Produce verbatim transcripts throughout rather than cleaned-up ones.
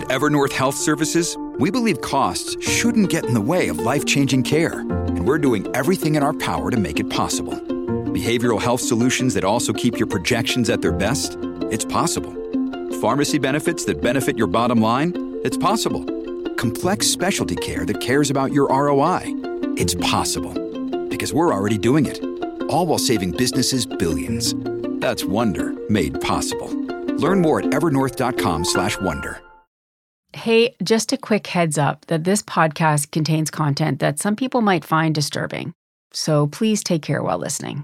At Evernorth Health Services, we believe costs shouldn't get in the way of life-changing care, and we're doing everything in our power to make it possible. Behavioral health solutions that also keep your projections at their best? It's possible. Pharmacy benefits that benefit your bottom line? It's possible. Complex specialty care that cares about your R O I? It's possible. Because we're already doing it. All while saving businesses billions. That's Wonder made possible. Learn more at evernorth.com slash wonder. Hey, just a quick heads up that this podcast contains content that some people might find disturbing. So please take care while listening.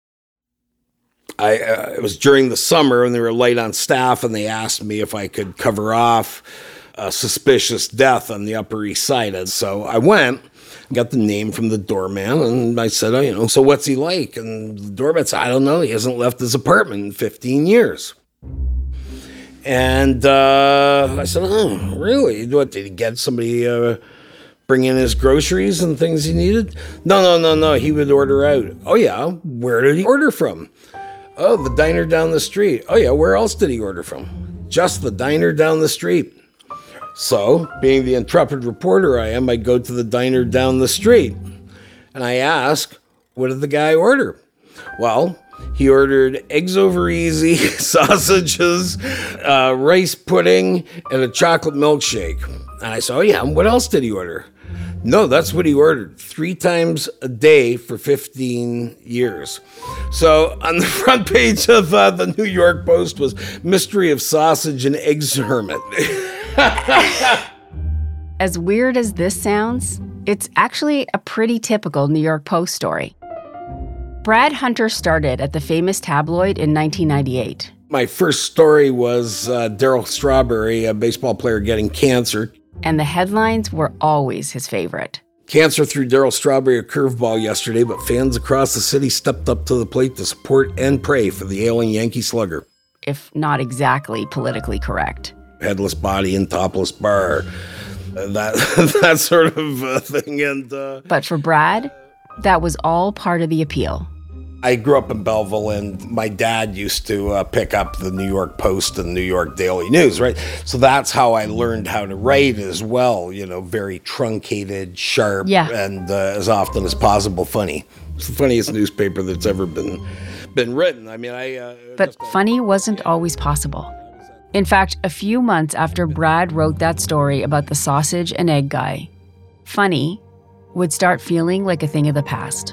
I uh, it was during the summer and they were light on staff and they asked me if I could cover off a suspicious death on the Upper East Side. And so I went, got the name from the doorman, and I said, oh, you know, so what's he like? And the doorman said, I don't know. He hasn't left his apartment in fifteen years. And uh, I said, oh, really? What, did he get somebody uh, bring in his groceries and things he needed? No, no, no, no. He would order out. Oh, yeah. Where did he order from? Oh, the diner down the street. Oh, yeah. Where else did he order from? Just the diner down the street. So, being the intrepid reporter I am, I go to the diner down the street. And I ask, what did the guy order? Well, he ordered eggs over easy, sausages, uh, rice pudding, and a chocolate milkshake. And I said, oh yeah, and what else did he order? No, that's what he ordered. Three times a day for fifteen years. So on the front page of uh, the New York Post was Mystery of Sausage and Eggs Hermit. As weird as this sounds, it's actually a pretty typical New York Post story. Brad Hunter started at the famous tabloid in nineteen ninety-eight. My first story was uh, Darryl Strawberry, a baseball player, getting cancer. And the headlines were always his favorite. Cancer threw Darryl Strawberry a curveball yesterday, but fans across the city stepped up to the plate to support and pray for the ailing Yankee slugger. If not exactly politically correct. Headless body and topless bar. Uh, that, that sort of uh, thing. And uh, But for Brad, that was all part of the appeal. I grew up in Belleville, and my dad used to uh, pick up the New York Post and New York Daily News, right? So that's how I learned how to write as well, you know, very truncated, sharp, yeah. and uh, as often as possible funny. It's the funniest newspaper that's ever been been written. I mean, I... Uh, but funny wasn't always possible. In fact, a few months after Brad wrote that story about the sausage and egg guy, funny would start feeling like a thing of the past.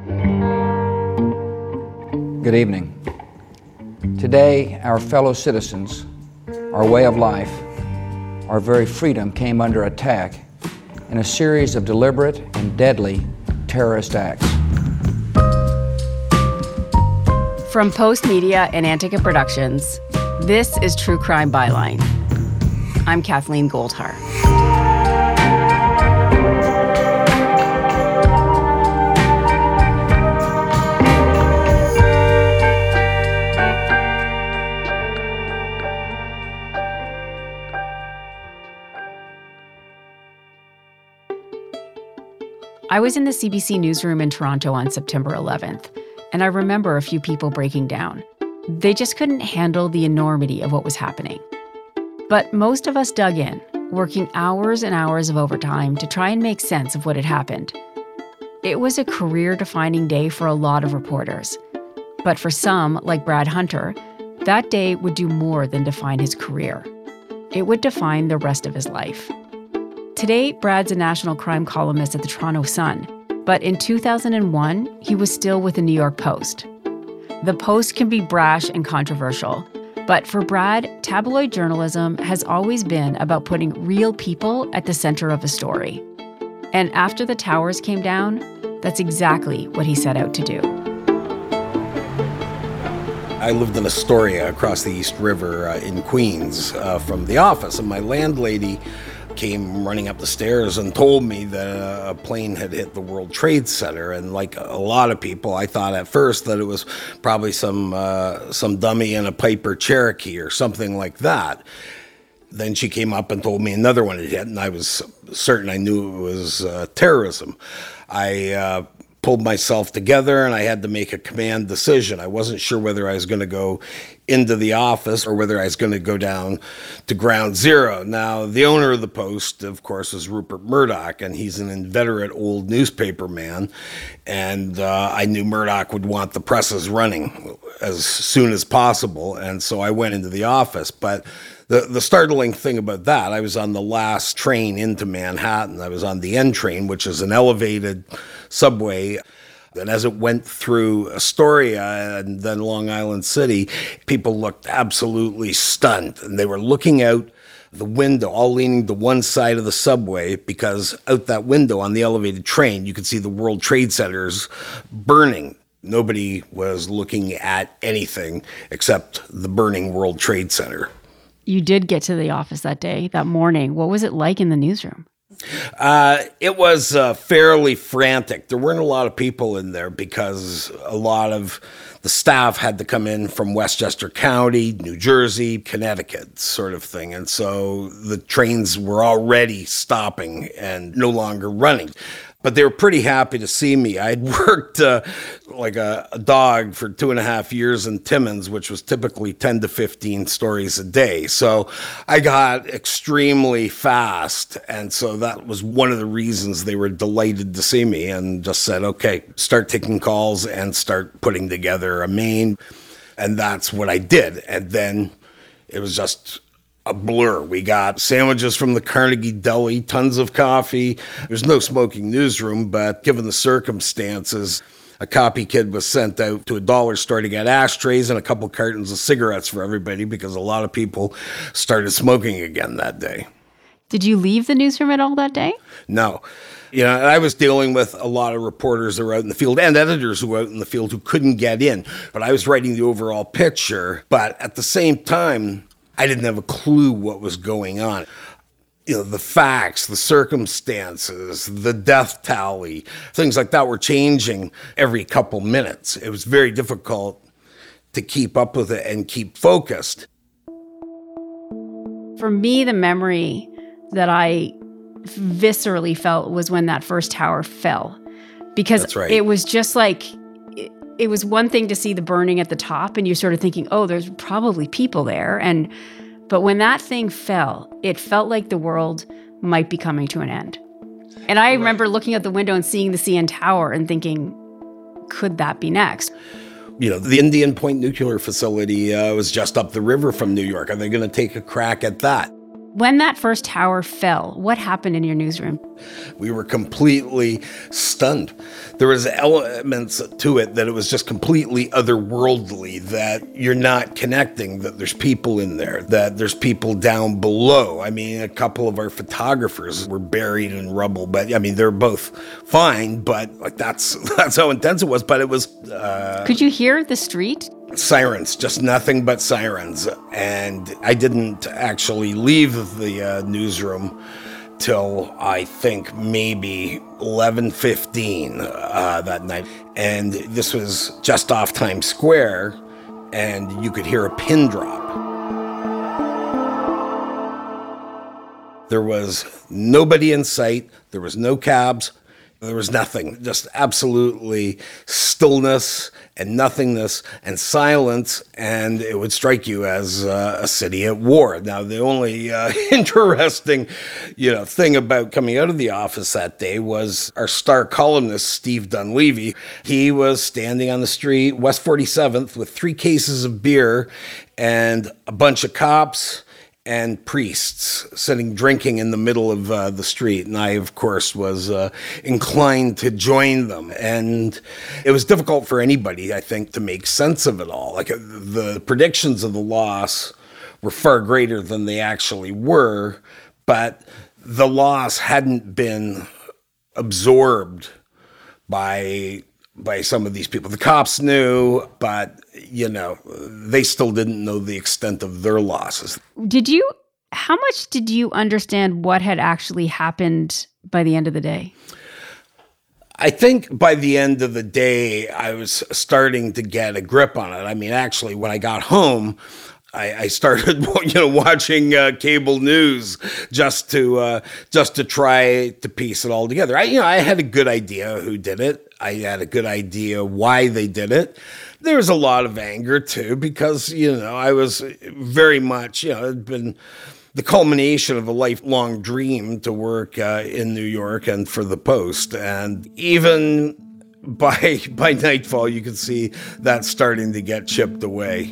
Good evening. Today, our fellow citizens, our way of life, our very freedom came under attack in a series of deliberate and deadly terrorist acts. From Post Media and Antica Productions, this is True Crime Byline. I'm Kathleen Goldhar. I was in the C B C newsroom in Toronto on September eleventh, and I remember a few people breaking down. They just couldn't handle the enormity of what was happening. But most of us dug in, working hours and hours of overtime to try and make sense of what had happened. It was a career-defining day for a lot of reporters. But for some, like Brad Hunter, that day would do more than define his career. It would define the rest of his life. Today, Brad's a national crime columnist at the Toronto Sun, but in two thousand one, he was still with the New York Post. The Post can be brash and controversial, but for Brad, tabloid journalism has always been about putting real people at the center of a story. And after the towers came down, that's exactly what he set out to do. I lived in Astoria across the East River uh, in Queens uh, from the office, and my landlady came running up the stairs and told me that a plane had hit the World Trade Center. And like a lot of people, I thought at first that it was probably some uh, some dummy in a Piper Cherokee or something like that. Then she came up and told me another one had hit, and I was certain I knew it was uh, terrorism. I uh, pulled myself together and I had to make a command decision. I wasn't sure whether I was going to go into the office or whether I was going to go down to ground zero. Now, the owner of the Post, of course, is Rupert Murdoch, and he's an inveterate old newspaper man. And uh, I knew Murdoch would want the presses running as soon as possible. And so I went into the office. But The the startling thing about that, I was on the last train into Manhattan. I was on the N train, which is an elevated subway. And as it went through Astoria and then Long Island City, people looked absolutely stunned. And they were looking out the window, all leaning to one side of the subway, because out that window on the elevated train, you could see the World Trade Centers burning. Nobody was looking at anything except the burning World Trade Center. You did get to the office that day, that morning. What was it like in the newsroom? Uh, it was uh, fairly frantic. There weren't a lot of people in there because a lot of the staff had to come in from Westchester County, New Jersey, Connecticut, sort of thing. And so the trains were already stopping and no longer running. But they were pretty happy to see me. I'd worked uh, like a, a dog for two and a half years in Timmins, which was typically ten to fifteen stories a day. So I got extremely fast. And so that was one of the reasons they were delighted to see me and just said, okay, start taking calls and start putting together a main. And that's what I did. And then it was just a blur. We got sandwiches from the Carnegie Deli, tons of coffee. There's no smoking newsroom, but given the circumstances, a copy kid was sent out to a dollar store to get ashtrays and a couple cartons of cigarettes for everybody because a lot of people started smoking again that day. Did you leave the newsroom at all that day? No. You know, I was dealing with a lot of reporters that were out in the field and editors who were out in the field who couldn't get in. But I was writing the overall picture. But at the same time, I didn't have a clue what was going on. You know, the facts, the circumstances, the death tally, things like that were changing every couple minutes. It was very difficult to keep up with it and keep focused. For me, the memory that I viscerally felt was when that first tower fell. Because That's right. It was just like, it, it was one thing to see the burning at the top and you're sort of thinking, oh, there's probably people there. And but when that thing fell, it felt like the world might be coming to an end. And I right. remember looking out the window and seeing the C N Tower and thinking, could that be next? You know, the Indian Point nuclear facility uh, was just up the river from New York. Are they going to take a crack at that? When that first tower fell, what happened in your newsroom? We were completely stunned. There was elements to it that it was just completely otherworldly, that you're not connecting, that there's people in there, that there's people down below. I mean, a couple of our photographers were buried in rubble, but I mean, they're both fine, but like that's that's how intense it was. But it was... Uh, Could you hear the street? Sirens, just nothing but sirens. And I didn't actually leave the uh, newsroom till I think maybe eleven fifteen uh, that night. And this was just off Times Square, and you could hear a pin drop. There was nobody in sight. There was no cabs. There was nothing, just absolutely stillness and nothingness and silence, and it would strike you as uh, a city at war. Now, the only uh, interesting, you know, thing about coming out of the office that day was our star columnist, Steve Dunleavy. He was standing on the street, West forty-seventh, with three cases of beer and a bunch of cops and priests sitting drinking in the middle of uh, the street. And I, of course, was uh, inclined to join them. And it was difficult for anybody, I think, to make sense of it all. Like the predictions of the loss were far greater than they actually were, but the loss hadn't been absorbed by by some of these people. The cops knew, but, you know, they still didn't know the extent of their losses. Did you, how much did you understand what had actually happened by the end of the day? I think by the end of the day, I was starting to get a grip on it. I mean, actually, when I got home, I, I started, you know, watching uh, cable news just to uh, just to try to piece it all together. I, you know, I had a good idea who did it. I had a good idea why they did it. There was a lot of anger too, because you know I was very much, you know, it had been the culmination of a lifelong dream to work uh, in New York and for the Post, and even by by nightfall, you could see that starting to get chipped away.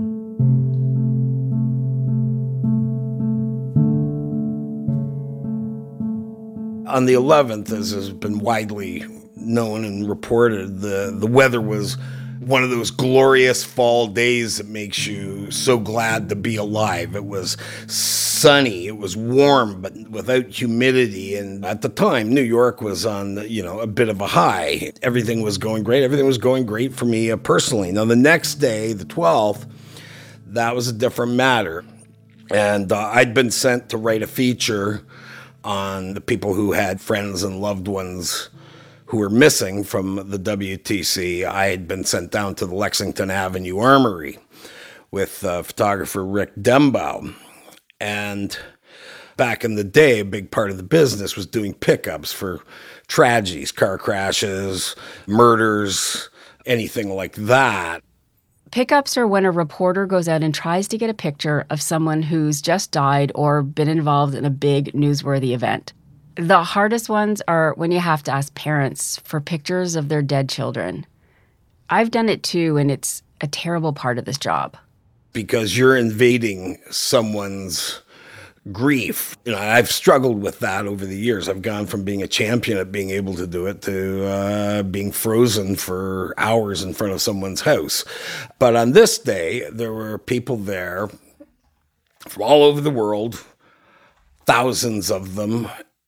On the eleventh, as has been widely known and reported, the, the weather was one of those glorious fall days that makes you so glad to be alive. It was sunny, it was warm, but without humidity. And at the time, New York was on, you know, a bit of a high. Everything was going great. Everything was going great for me uh, personally. Now, the next day, the twelfth, that was a different matter. And uh, I'd been sent to write a feature on the people who had friends and loved ones who were missing from the W T C. I had been sent down to the Lexington Avenue Armory with uh, photographer Rick Dembaugh. And back in the day, a big part of the business was doing pickups for tragedies, car crashes, murders, anything like that. Pickups are when a reporter goes out and tries to get a picture of someone who's just died or been involved in a big newsworthy event. The hardest ones are when you have to ask parents for pictures of their dead children. I've done it too, and it's a terrible part of this job. Because you're invading someone's grief. You know, I've struggled with that over the years. I've gone from being a champion at being able to do it to uh, being frozen for hours in front of someone's house. But on this day, there were people there from all over the world, thousands of them,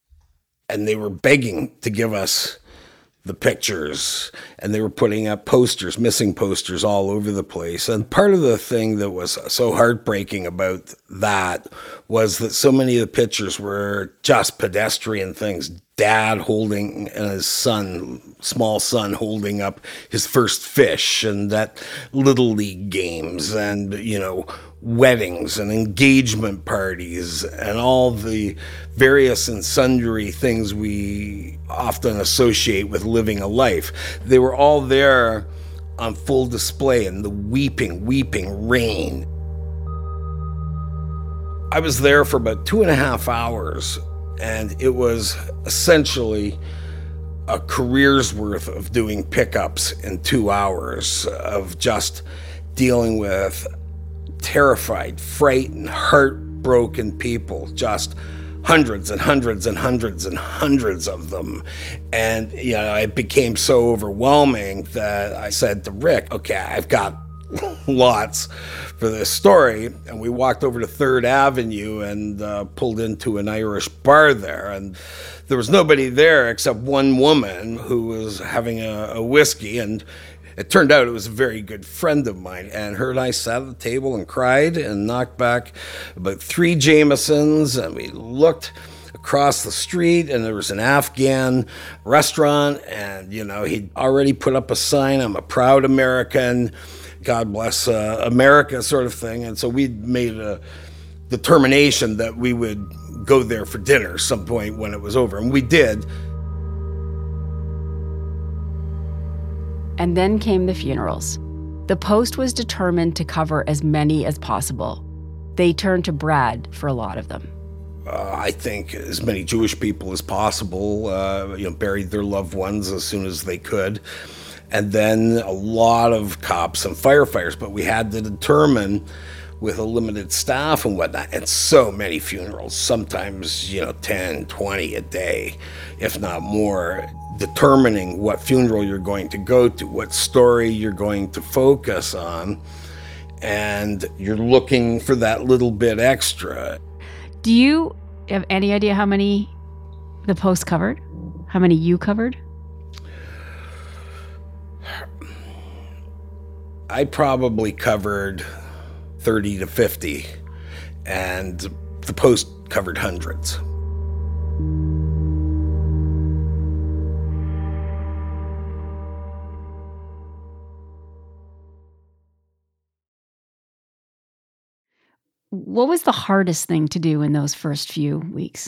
and they were begging to give us the pictures, and they were putting up posters, missing posters all over the place. And part of the thing that was so heartbreaking about that was that so many of the pictures were just pedestrian things. Dad holding, and his son, small son, holding up his first fish, and that little league games, and, you know, weddings and engagement parties and all the various and sundry things we often associate with living a life. They were all there on full display in the weeping, weeping rain. I was there for about two and a half hours, and it was essentially a career's worth of doing pickups in two hours of just dealing with terrified, frightened, heartbroken people, just hundreds and hundreds and hundreds and hundreds of them. And, you know, it became so overwhelming that I said to Rick, okay, I've got lots for this story. And we walked over to Third Avenue and uh, pulled into an Irish bar there. And there was nobody there except one woman who was having a, a whiskey, and it turned out it was a very good friend of mine, and her and I sat at the table and cried and knocked back about three Jamesons, and we looked across the street, and there was an Afghan restaurant, and, you know, he'd already put up a sign, I'm a proud American, God bless uh, America sort of thing. And so we'd made a determination that we would go there for dinner some point when it was over, and we did. And then came the funerals. The Post was determined to cover as many as possible. They turned to Brad for a lot of them. Uh, I think as many Jewish people as possible, uh, you know, buried their loved ones as soon as they could. And then a lot of cops and firefighters, but we had to determine with a limited staff and whatnot, and so many funerals, sometimes, you know, ten, twenty a day, if not more, determining what funeral you're going to go to, what story you're going to focus on, and you're looking for that little bit extra. Do you have any idea how many the Post covered? How many you covered? I probably covered thirty to fifty, and the Post covered hundreds. What was the hardest thing to do in those first few weeks?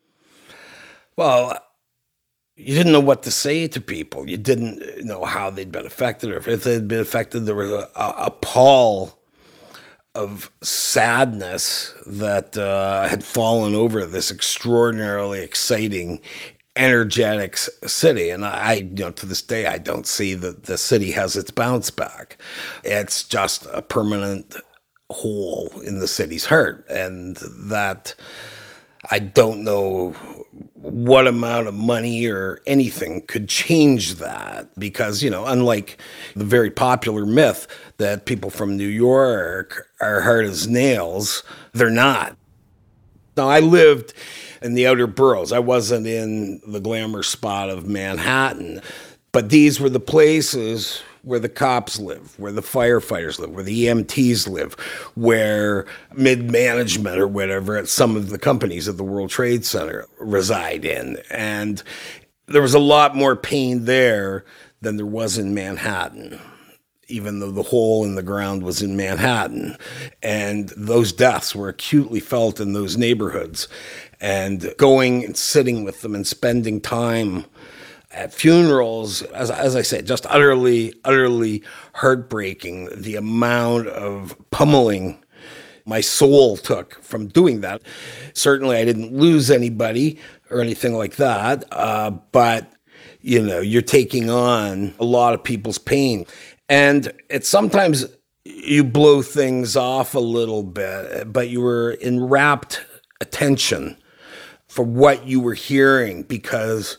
Well, you didn't know what to say to people. You didn't know how they'd been affected, or if they'd been affected. There was a, a, a pall of sadness that uh, had fallen over this extraordinarily exciting, energetic s- city. And I, you know, to this day, I don't see that the city has its bounce back. It's just a permanent hole in the city's heart. And that I don't know what amount of money or anything could change that, because, you know, unlike the very popular myth that people from New York are hard as nails, they're not. Now, I lived in the outer boroughs. I wasn't in the glamour spot of Manhattan, but these were the places where the cops live, where the firefighters live, where the E M Ts live, where mid-management or whatever at some of the companies at the World Trade Center reside in. And there was a lot more pain there than there was in Manhattan, even though the hole in the ground was in Manhattan. And those deaths were acutely felt in those neighborhoods. And going and sitting with them and spending time at funerals, as, as I said, just utterly, utterly heartbreaking, the amount of pummeling my soul took from doing that. Certainly I didn't lose anybody or anything like that, uh, but, you know, you're taking on a lot of people's pain. And it's sometimes you blow things off a little bit, but you were in rapt attention for what you were hearing, because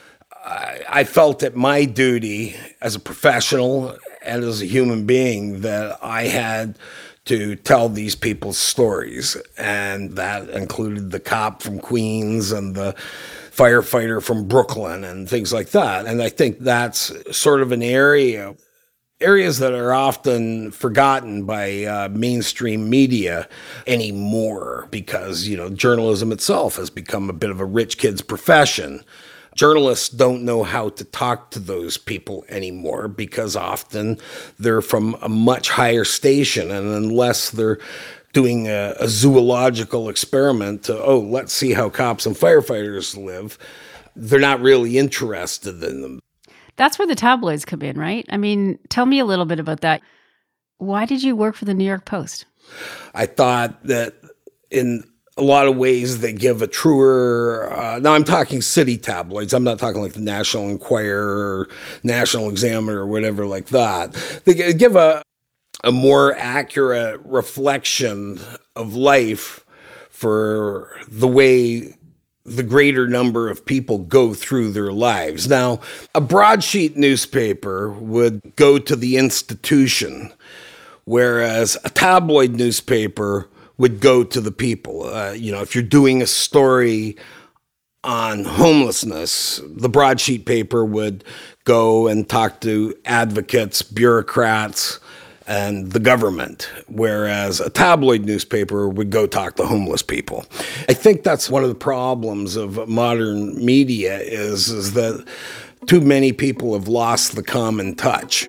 I felt it my duty as a professional and as a human being that I had to tell these people's stories. And that included the cop from Queens and the firefighter from Brooklyn and things like that. And I think that's sort of an area, areas that are often forgotten by uh, mainstream media anymore, because, you know, journalism itself has become a bit of a rich kid's profession. Journalists don't know how to talk to those people anymore, because often they're from a much higher station, and unless they're doing a, a zoological experiment to, oh, let's see how cops and firefighters live, they're not really interested in them. That's where the tabloids come in, right? I mean, tell me a little bit about that. Why did you work for the New York Post? I thought that in a lot of ways they give a truer, uh, now I'm talking city tabloids, I'm not talking like the National Enquirer or National Examiner or whatever like that. They give a, a more accurate reflection of life for the way the greater number of people go through their lives. Now, a broadsheet newspaper would go to the institution, whereas a tabloid newspaper would go to the people. Uh, you know, if you're doing a story on homelessness, the broadsheet paper would go and talk to advocates, bureaucrats, and the government, whereas a tabloid newspaper would go talk to homeless people. I think that's one of the problems of modern media is, is that too many people have lost the common touch.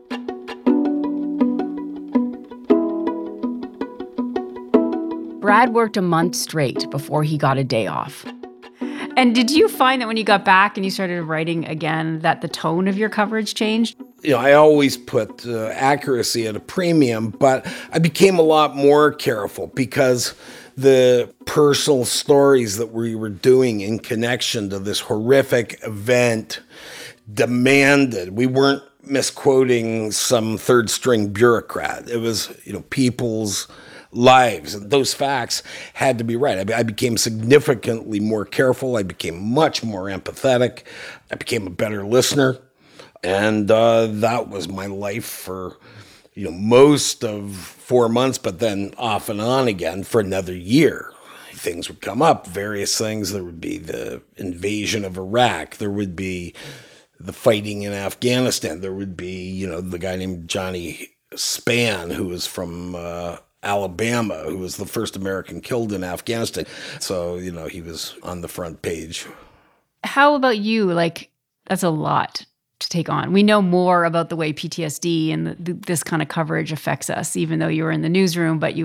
Brad worked a month straight before he got a day off. And did you find that when you got back and you started writing again, that the tone of your coverage changed? You know, I always put uh, accuracy at a premium, but I became a lot more careful, because the personal stories that we were doing in connection to this horrific event demanded, we weren't misquoting some third string bureaucrat. It was, you know, people's lives, and those facts had to be right. I, I became significantly more careful. I became much more empathetic. I became a better listener. And uh, that was my life for, you know, most of four months, but then off and on again for another year. Things would come up, various things. There would be the invasion of Iraq. There would be the fighting in Afghanistan. There would be, you know, the guy named Johnny Spann, who was from uh, Alabama, who was the first American killed in Afghanistan. So, you know, he was on the front page. How about you? Like, that's a lot to take on. We know more about the way P T S D and the, this kind of coverage affects us, even though you were in the newsroom, but you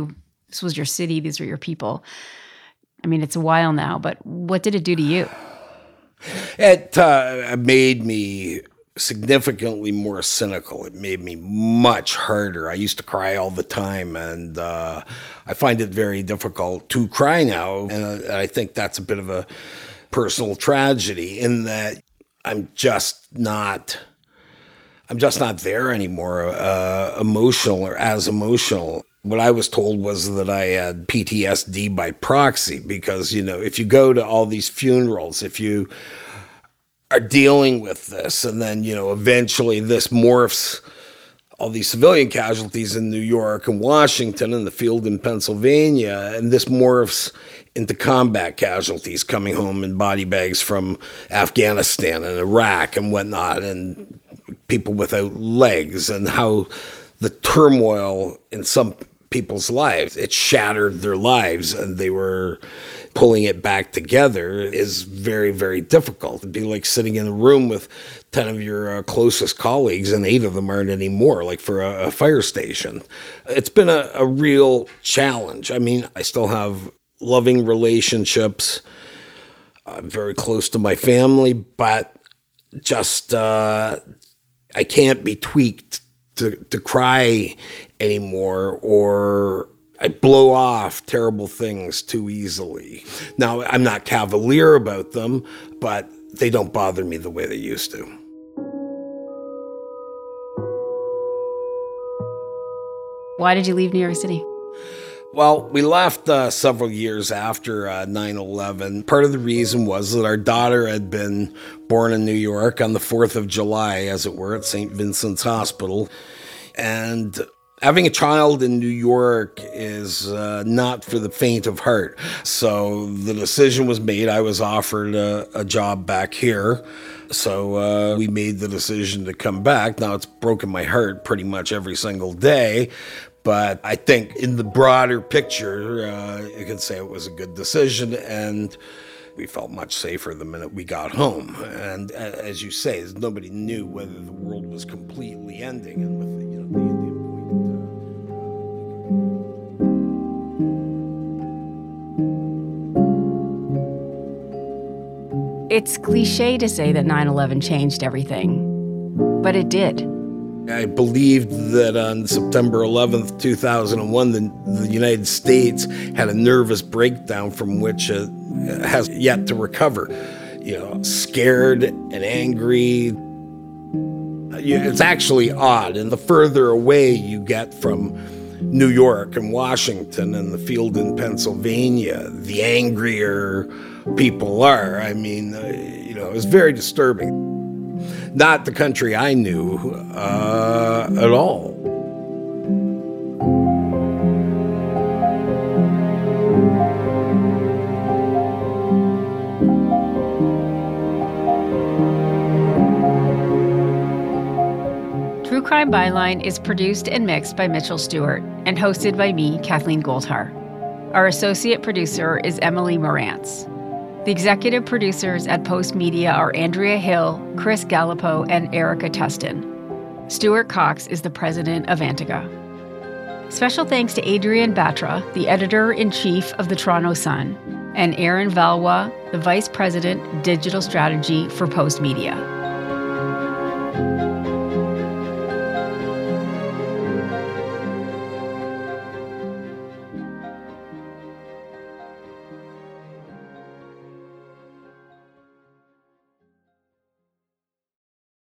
This was your city. These were your people. I mean, it's a while now, but what did it do to you? It uh, made me significantly more cynical. It made me much harder. I used to cry all the time, and uh, I find it very difficult to cry now. And I think that's a bit of a personal tragedy in that I'm just not, I'm just not there anymore, uh, emotional or as emotional. What I was told was that I had P T S D by proxy because, you know, if you go to all these funerals, if you are dealing with this, and then, you know, eventually this morphs, all these civilian casualties in New York and Washington and the field in Pennsylvania, and this morphs into combat casualties coming home in body bags from Afghanistan and Iraq and whatnot, and people without legs, and how the turmoil in some people's lives, it shattered their lives, and they were pulling it back together is very, very difficult. It'd be like sitting in a room with ten of your uh, closest colleagues and eight of them aren't anymore, like for a, a fire station. It's been a, a real challenge. I mean, I still have loving relationships. I'm very close to my family, but just uh, I can't be tweaked to, to cry anymore, or I blow off terrible things too easily. Now, I'm not cavalier about them, but they don't bother me the way they used to. Why did you leave New York City? Well, we left uh, several years after uh, nine eleven. Part of the reason was that our daughter had been born in New York on the fourth of July, as it were, at Saint Vincent's Hospital. And having a child in New York is uh, not for the faint of heart. So the decision was made. I was offered a, a job back here. So uh, we made the decision to come back. Now, it's broken my heart pretty much every single day. But I think in the broader picture, uh, you can say it was a good decision, and we felt much safer the minute we got home. And as you say, nobody knew whether the world was completely ending. And with the, you know, the Indian point. Uh, it's cliche to say that nine eleven changed everything, but it did. I believed that on September eleventh, two thousand one, the, the United States had a nervous breakdown from which it has yet to recover. You know, scared and angry. It's actually odd. And the further away you get from New York and Washington and the field in Pennsylvania, the angrier people are. I mean, uh, you know, it was very disturbing. Not the country I knew uh, at all. True Crime Byline is produced and mixed by Mitchell Stewart and hosted by me, Kathleen Goldhar. Our associate producer is Emily Morantz. The executive producers at Post Media are Andrea Hill, Chris Gallipo, and Erica Tustin. Stuart Cox is the president of Antigua. Special thanks to Adrienne Batra, the editor-in-chief of the Toronto Sun, and Aaron Valois, the vice president, digital strategy for Post Media.